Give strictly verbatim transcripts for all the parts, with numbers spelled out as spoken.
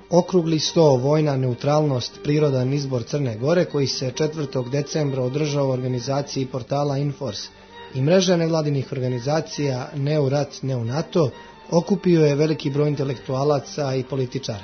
Okrugli sto, vojna neutralnost, prirodan izbor Crne Gore, koji se četvrtog decembra održao u organizaciji portala Inforce i mreže nevladinih organizacija Ne u rat, ne u NATO, okupio je veliki broj intelektualaca i političara.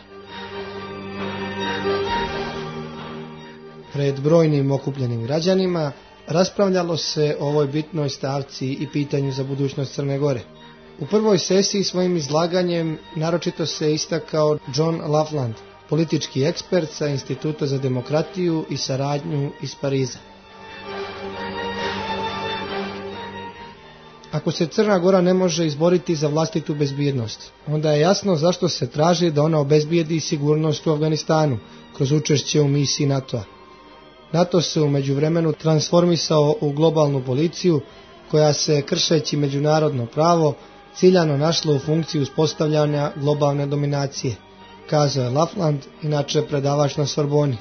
Pred brojnim okupljenim građanima raspravljalo se o ovoj bitnoj stavci i pitanju za budućnost Crne Gore. U prvoj sesiji svojim izlaganjem naročito se istakao John Laughlin, politički ekspert sa Instituta za demokratiju i saradnju iz Pariza. Ako se Crna Gora ne može izboriti za vlastitu bezbjednost, onda je jasno zašto se traži da ona obezbijedi sigurnost u Afganistanu kroz učešće u misiji NATO-a. NATO se u međuvremenu transformisao u globalnu policiju koja se, kršeći međunarodno pravo, ciljano našla u funkciju uspostavljanja globalne dominacije, kazao je Laughlin, inače predavač na Sorboni.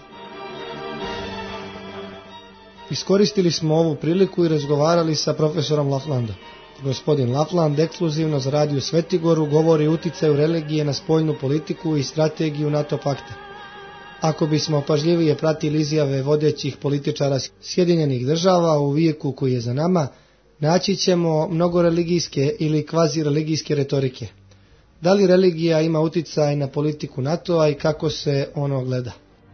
Iskoristili smo ovu priliku i razgovarali sa profesorom Laughlandom. Gospodin Laughlin ekskluzivno za Radio Svetigoru govori o uticaju religije na spoljnu politiku i strategiju NATO pakta. Ako bismo pažljivije pratili izjave vodećih političara Sjedinjenih država u vijeku koji je za nama, naći ćemo mnogo religijske ili kvazi-religijske retorike. Da li religija ima uticaj na politiku NATO-a i kako se ono gleda?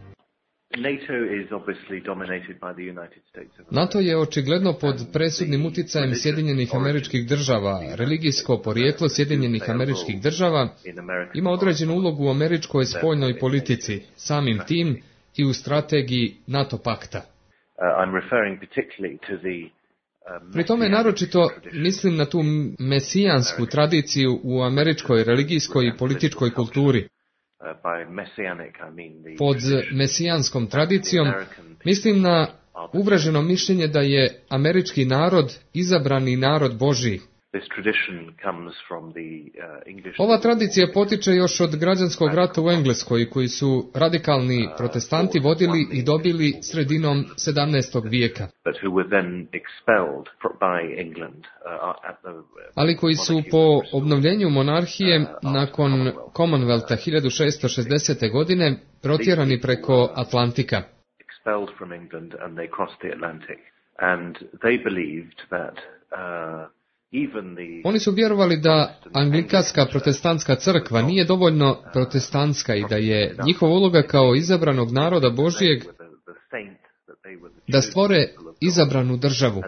NATO je očigledno pod presudnim uticajem Sjedinjenih Američkih Država. Religijsko porijeklo Sjedinjenih Američkih Država ima određenu ulogu u američkoj spoljnoj politici, samim tim i u strategiji NATO pakta. Pri tome naročito mislim na tu mesijansku tradiciju u američkoj religijskoj i političkoj kulturi. Pod mesijanskom tradicijom mislim na uvreženo mišljenje da je američki narod izabrani narod Božji. Ova tradicija potiče još od građanskog rata u Engleskoj, koji su radikalni protestanti vodili i dobili sredinom sedamnaestog vijeka. Ali koji su po obnovljenju monarhije nakon Commonwealtha hiljadu šessto šezdesete. godine protjerani preko Atlantika. Oni su vjerovali da anglikanska protestantska crkva nije dovoljno protestantska i da je njihova uloga kao izabranog naroda Božjeg da stvore izabranu državu.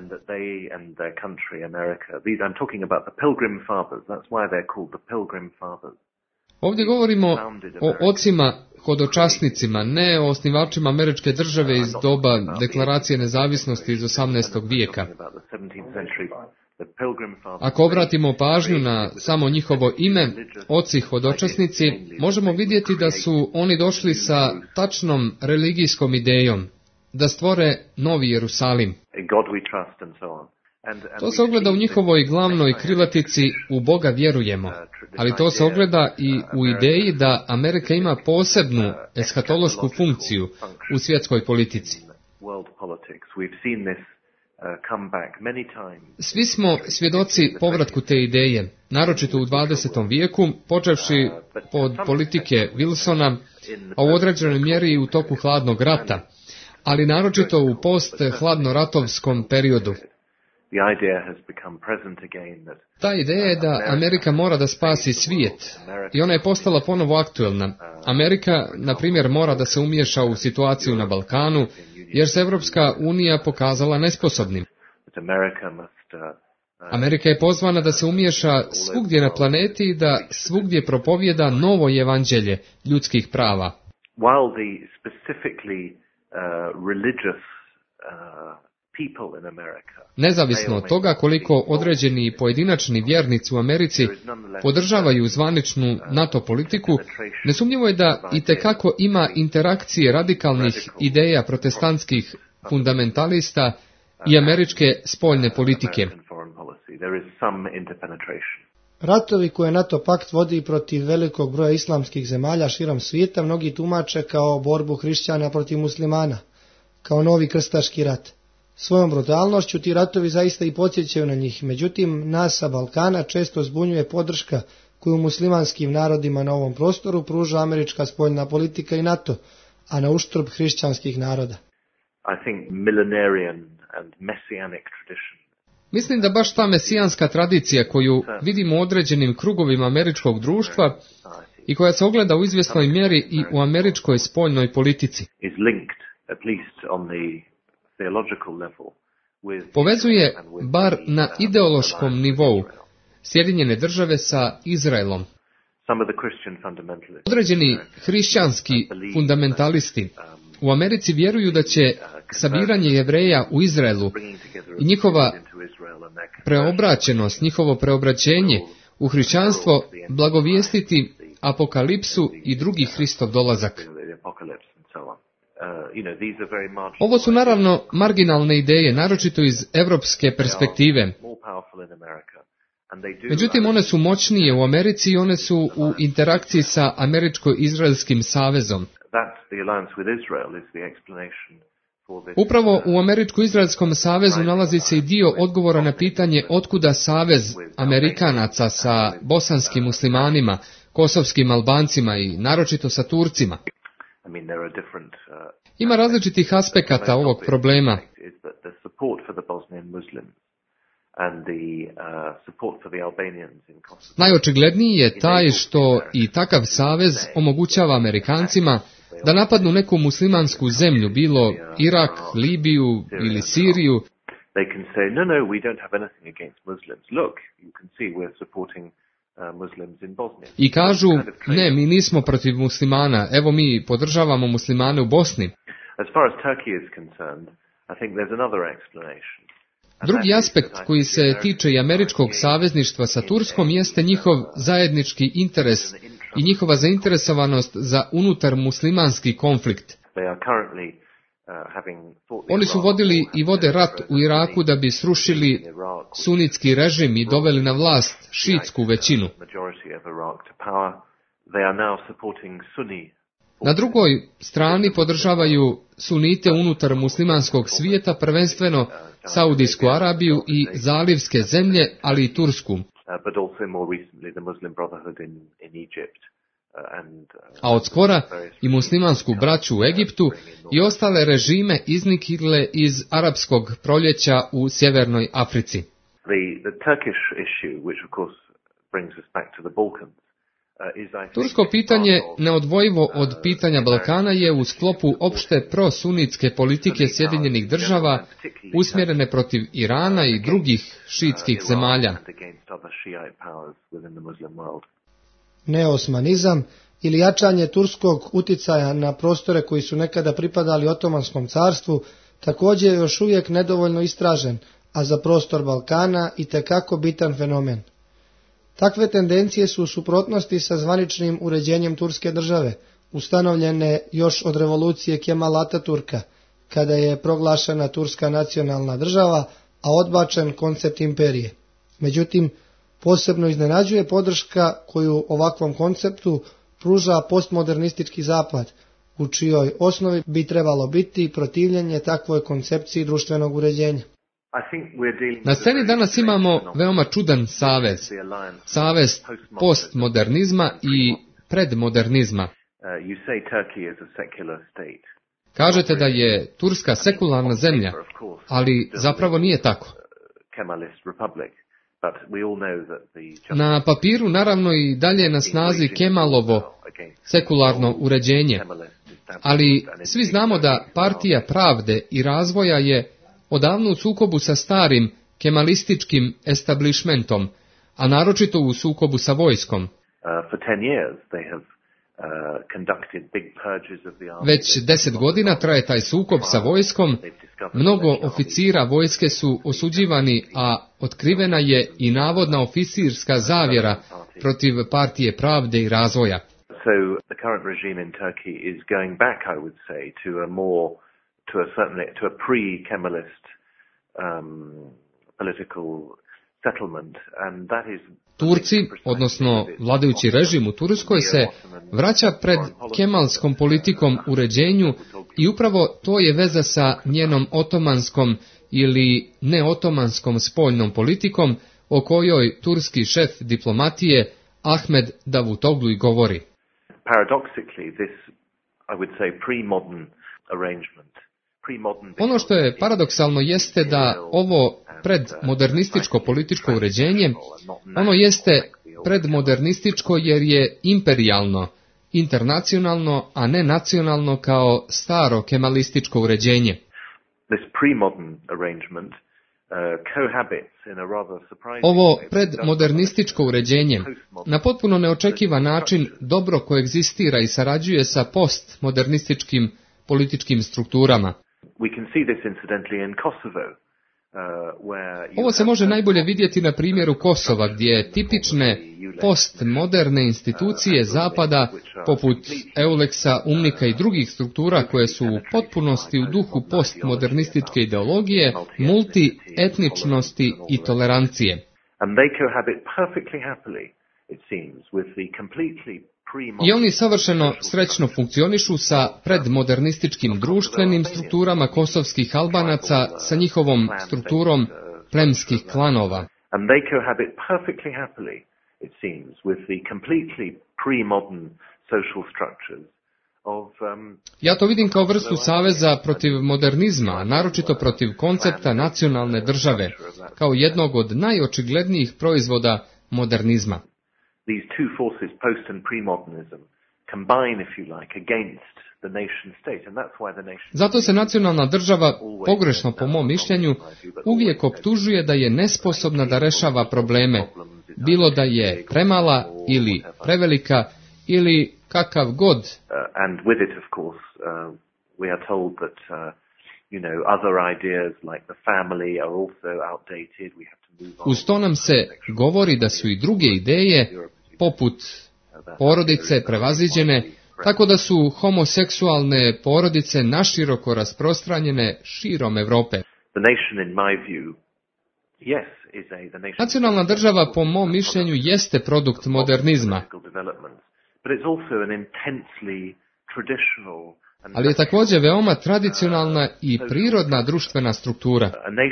Ovdje govorimo o ocima hodočasnicima, ne o osnivačima američke države iz doba deklaracije nezavisnosti iz osamnaestog vijeka. Ako obratimo pažnju na samo njihovo ime, oci hodočasnici, možemo vidjeti da su oni došli sa tačnom religijskom idejom, da stvore novi Jerusalim. To se ogleda u njihovoj glavnoj krilatici "U Boga vjerujemo", ali to se ogleda i u ideji da Amerika ima posebnu eshatološku funkciju u svjetskoj politici. Svi smo svjedoci povratku te ideje, naročito u dvadesetom vijeku, počevši od politike Wilsona, a u određenoj mjeri i u toku hladnog rata, ali naročito u post-hladnoratovskom periodu. Ta ideja je da Amerika mora da spasi svijet i ona je postala ponovo aktuelna. Amerika, na primjer, mora da se umiješa u situaciju na Balkanu, jer se Evropska unija pokazala nesposobnim. Amerika je pozvana da se umiješa svugdje na planeti i da svugdje propovijeda novo evanđelje ljudskih prava. Nezavisno od toga koliko određeni pojedinačni vjernici u Americi podržavaju zvaničnu NATO politiku, nesumnjivo je da itekako ima interakcije radikalnih ideja protestantskih fundamentalista i američke spoljne politike. Ratovi koje NATO pakt vodi protiv velikog broja islamskih zemalja širom svijeta mnogi tumače kao borbu hrišćana protiv muslimana, kao novi krstaški rat. Svojom brutalnošću ti ratovi zaista i podsjećaju na njih, međutim nas sa Balkana često zbunjuje podrška koju muslimanskim narodima na ovom prostoru pruža američka spoljna politika i NATO, a na uštrb hrišćanskih naroda. I think millenarian and messianic tradition. Mislim da baš ta mesijanska tradicija koju vidimo u određenim krugovima američkog društva i koja se ogleda u izvjesnoj mjeri i u američkoj spoljnoj politici, povezuje, bar na ideološkom nivou, Sjedinjene Države sa Izraelom. Određeni hrišćanski fundamentalisti u Americi vjeruju da će sabiranje Jevreja u Izraelu i njihova preobraćenost, njihovo preobraćenje u hrišćanstvo blagovijestiti apokalipsu i drugi Hristov dolazak. Ovo su naravno marginalne ideje, naročito iz evropske perspektive. Međutim, one su moćnije u Americi i one su u interakciji sa Američko-Izraelskim savezom. Upravo u Američko-Izraelskom savezu nalazi se i dio odgovora na pitanje otkuda savez Amerikanaca sa bosanskim muslimanima, kosovskim Albancima i naročito sa Turcima. Ima različitih aspekata ovog problema. Najočigledniji je taj što i takav savez omogućava Amerikancima da napadnu neku muslimansku zemlju, bilo Irak, Libiju ili Siriju, i kažu, ne, mi nismo protiv muslimana, evo mi podržavamo muslimane u Bosni. Drugi aspekt koji se tiče i američkog savezništva sa Turskom jeste njihov zajednički interes i njihova zainteresovanost za unutar muslimanski konflikt. Oni su vodili i vode rat u Iraku da bi srušili sunitski režim i doveli na vlast šiitsku većinu. Na drugoj strani podržavaju sunite unutar muslimanskog svijeta, prvenstveno Saudijsku Arabiju i zalivske zemlje, ali i Tursku. A od skora i muslimansku braću u Egiptu i ostale režime iznikle iz arapskog proljeća u sjevernoj Africi. Tursko pitanje, neodvojivo od pitanja Balkana, je u sklopu opšte prosunitske politike Sjedinjenih Država usmjerene protiv Irana i drugih šiitskih zemalja. Neosmanizam ili jačanje turskog uticaja na prostore koji su nekada pripadali Otomanskom carstvu također je još uvijek nedovoljno istražen, a za prostor Balkana itekako bitan fenomen. Takve tendencije su u suprotnosti sa zvaničnim uređenjem Turske države, ustanovljene još od revolucije Kemal Ataturka, kada je proglašena Turska nacionalna država, a odbačen koncept imperije. Međutim, posebno iznenađuje podrška koju ovakvom konceptu pruža postmodernistički zapad, u čijoj osnovi bi trebalo biti protivljenje takvoj koncepciji društvenog uređenja. Na sceni danas imamo veoma čudan savez, savez postmodernizma i predmodernizma. Kažete da je Turska sekularna zemlja, ali zapravo nije tako. Na papiru naravno i dalje na snazi Kemalovo sekularno uređenje, ali svi znamo da Partija pravde i razvoja je odavno u sukobu sa starim kemalističkim establishmentom, a naročito u sukobu sa vojskom. Već deset godina traje taj sukob sa vojskom, mnogo oficira vojske su osuđivani, a otkrivena je i navodna oficirska zavjera protiv Partije pravde i razvoja. So the current regime in Turkey is going back, I would say, to a more to a certainly to a pre-Kemalist um, political settlement, and that is. Turci, odnosno vladajući režim u Turskoj, se vraća pred kemalskom politikom uređenju i upravo to je veza sa njenom otomanskom ili neotomanskom spoljnom politikom o kojoj turski šef diplomatije Ahmed Davutoglu i govori. Paradoxically, this, I would say, pre-modern arrangement. Ono što je paradoksalno jeste da ovo predmodernističko političko uređenje, ono jeste predmodernističko jer je imperijalno, internacionalno, a ne nacionalno kao staro kemalističko uređenje. Ovo predmodernističko uređenje na potpuno neočekivan način dobro koegzistira i sarađuje sa postmodernističkim političkim strukturama. Ovo se može najbolje vidjeti na primjeru Kosova, gdje tipične postmoderne institucije Zapada, poput Euleksa, Umnika i drugih struktura koje su u potpunosti u duhu postmodernističke ideologije, multietničnosti i tolerancije. I oni savršeno srećno funkcionišu sa predmodernističkim društvenim strukturama kosovskih Albanaca, sa njihovom strukturom plemskih klanova. Ja to vidim kao vrstu saveza protiv modernizma, naročito protiv koncepta nacionalne države, kao jednog od najočiglednijih proizvoda modernizma. These two forces, post and pre-modernism, combine, if you like, against the nation state, and that's why the nation. Zato se nacionalna država, pogrešno po mom mišljenju, uvijek optužuje da je nesposobna da rešava probleme, bilo da je premala ili prevelika ili kakav god. Uh, and with it, of course, uh, we are told that, uh, you know, other ideas like the family are also outdated. We have to move on. Uz to nam se govori da su i druge ideje, poput porodice, prevaziđene, tako da su homoseksualne porodice naširoko rasprostranjene širom Europe. Nacionalna država, po mom mišljenju, jeste produkt modernizma, ali je također veoma tradicionalna i prirodna društvena struktura.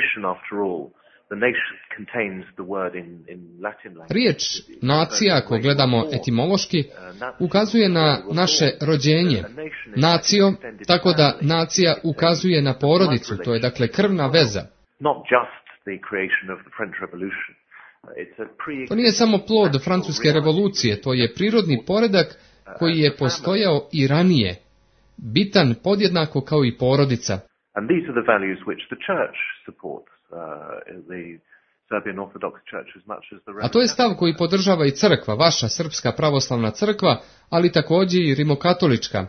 Riječ nacija, ako gledamo etimološki, ukazuje na naše rođenje. Nacio, tako da nacija ukazuje na porodicu, to je dakle krvna veza. To nije samo plod francuske revolucije, to je prirodni poredak koji je postojao i ranije, bitan podjednako kao i porodica. A to je stav koji podržava i crkva, vaša srpska pravoslavna crkva, ali također i rimokatolička.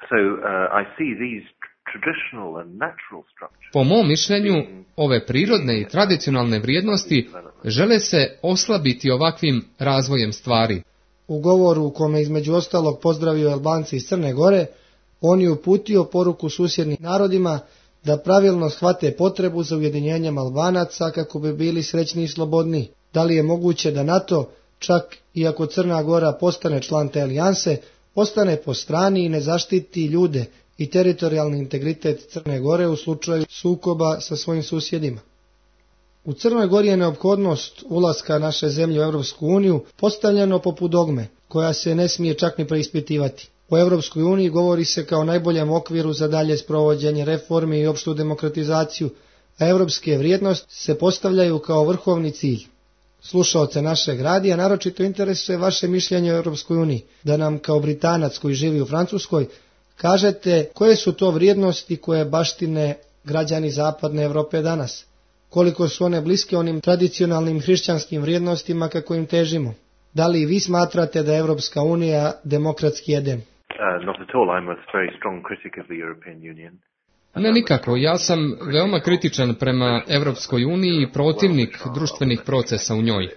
Po mom mišljenju, ove prirodne i tradicionalne vrijednosti žele se oslabiti ovakvim razvojem stvari. U govoru u kome između ostalog pozdravio Albanci iz Crne Gore, on je uputio poruku susjednim narodima da pravilno shvate potrebu za ujedinjenjem Albanaca kako bi bili srećni i slobodni. Da li je moguće da NATO, čak i ako Crna Gora postane član te alijanse, ostane po strani i ne zaštiti ljude i teritorijalni integritet Crne Gore u slučaju sukoba sa svojim susjedima? U Crnoj Gori je neophodnost ulaska naše zemlje u Europsku uniju postavljeno poput dogme, koja se ne smije čak ni preispitivati. O Europskoj uniji govori se kao najboljem okviru za dalje sprovođenje reformi i opštu demokratizaciju, a europske vrijednosti se postavljaju kao vrhovni cilj. Slušaoce našeg radija naročito interesuje vaše mišljenje o Europskoj uniji, da nam kao Britanac koji živi u Francuskoj kažete koje su to vrijednosti koje baštine građani zapadne Europe danas, koliko su one bliske onim tradicionalnim hrišćanskim vrijednostima kako im težimo. Da li vi smatrate da je Europska unija demokratski Eden? Uh, not at all. I'm a very strong critic of the European Union. Ne, nikako. Ja sam veoma kritičan prema Europskoj uniji i protivnik društvenih procesa u njoj.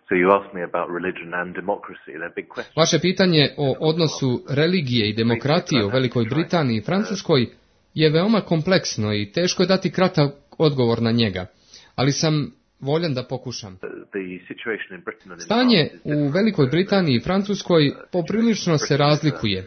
Vaše pitanje o odnosu religije i demokratije u Velikoj Britaniji i Francuskoj je veoma kompleksno i teško je dati kratak odgovor na njega, ali sam voljan da pokušam. Stanje u Velikoj Britaniji i Francuskoj poprilično se razlikuje.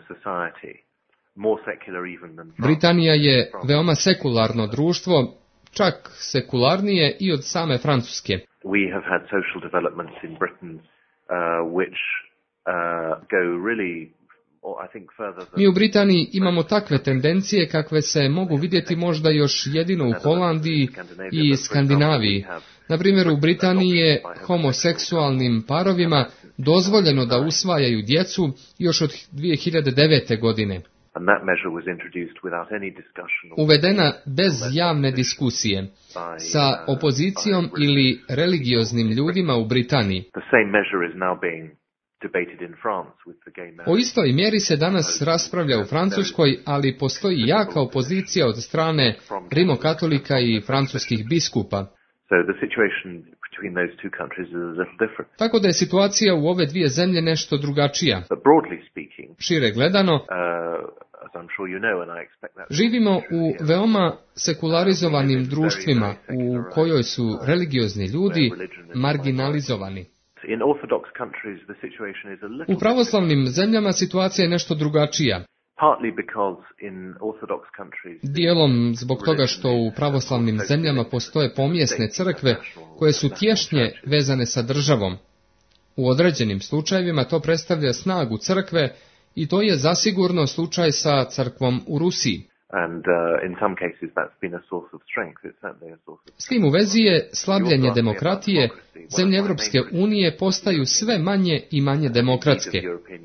Britanija je veoma sekularno društvo, čak sekularnije i od same Francuske. We have had social developments in Britain uh, which uh, go really Mi u Britaniji imamo takve tendencije kakve se mogu vidjeti možda još jedino u Holandiji i Skandinaviji. Na primjer, u Britaniji je homoseksualnim parovima dozvoljeno da usvajaju djecu još od dvije hiljade devete. godine. Uvedena bez javne diskusije, sa opozicijom ili religioznim ljudima u Britaniji. O istoj mjeri se danas raspravlja u Francuskoj, ali postoji jaka opozicija od strane rimokatolika i francuskih biskupa. Tako da je situacija u ove dvije zemlje nešto drugačija. Šire gledano, živimo u veoma sekularizovanim društvima u kojoj su religiozni ljudi marginalizovani. U pravoslavnim zemljama situacija je nešto drugačija. Dijelom zbog toga što u pravoslavnim zemljama postoje pomjesne crkve koje su tješnje vezane sa državom. U određenim slučajevima to predstavlja snagu crkve i to je zasigurno slučaj sa crkvom u Rusiji. S tim u vezi je slabljenje demokratije, zemlje Europske unije postaju sve manje i manje demokratske.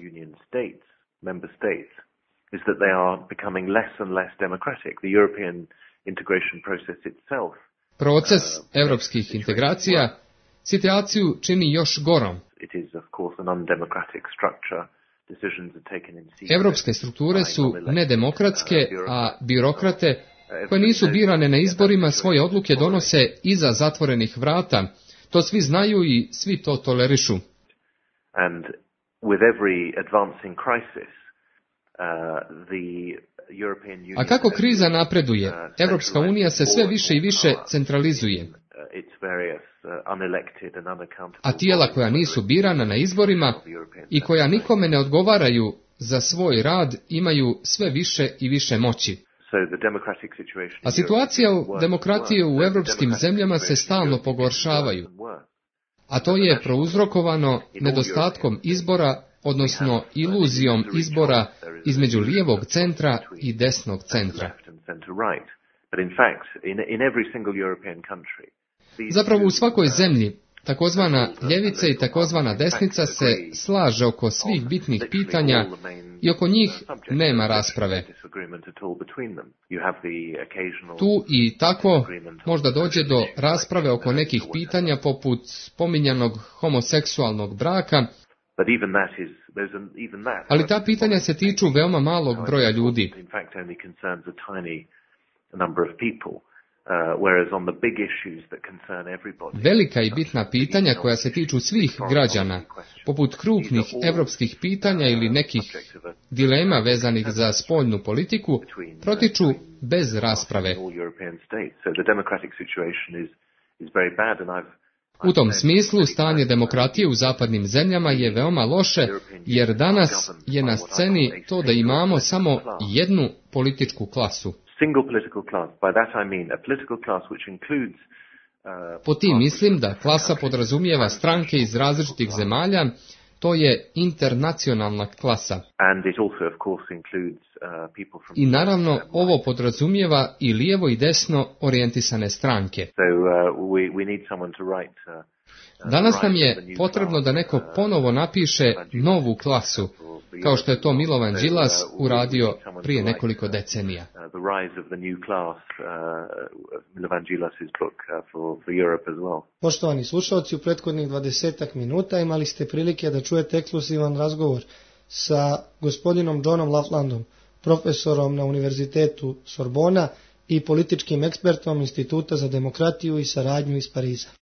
Proces europskih integracija situaciju čini još gorom. Europske strukture su nedemokratske, a birokrate koje nisu birane na izborima svoje odluke donose iza zatvorenih vrata. To svi znaju i svi to tolerišu. A kako kriza napreduje, Europska unija se sve više i više centralizuje. A tijela koja nisu birana na izborima i koja nikome ne odgovaraju za svoj rad imaju sve više i više moći. A situacija u demokratije u europskim zemljama se stalno pogoršavaju. A to je prouzrokovano nedostatkom izbora, odnosno iluzijom izbora između lijevog centra i desnog centra. Zapravo u svakoj zemlji takozvana ljevica i takozvana desnica se slaže oko svih bitnih pitanja i oko njih nema rasprave. Tu i tako možda dođe do rasprave oko nekih pitanja poput spominjanog homoseksualnog braka, ali ta pitanja se tiču veoma malog broja ljudi. Velika i bitna pitanja koja se tiču svih građana, poput krupnih europskih pitanja ili nekih dilema vezanih za spoljnu politiku, protiču bez rasprave. U tom smislu stanje demokratije u zapadnim zemljama je veoma loše, jer danas je na sceni to da imamo samo jednu političku klasu. Po tim mislim da klasa podrazumijeva stranke iz različitih zemalja, to je internacionalna klasa. I naravno ovo podrazumijeva i lijevo i desno orijentisane stranke. Danas nam je potrebno da neko ponovo napiše novu klasu, kao što je to Milovan Đilas uradio prije nekoliko decenija. Poštovani slušalci, u prethodnih dvadesetak minuta imali ste prilike da čujete ekskluzivan razgovor sa gospodinom Johnom Laughlindom, profesorom na Univerzitetu Sorbona i političkim ekspertom Instituta za demokratiju i saradnju iz Pariza.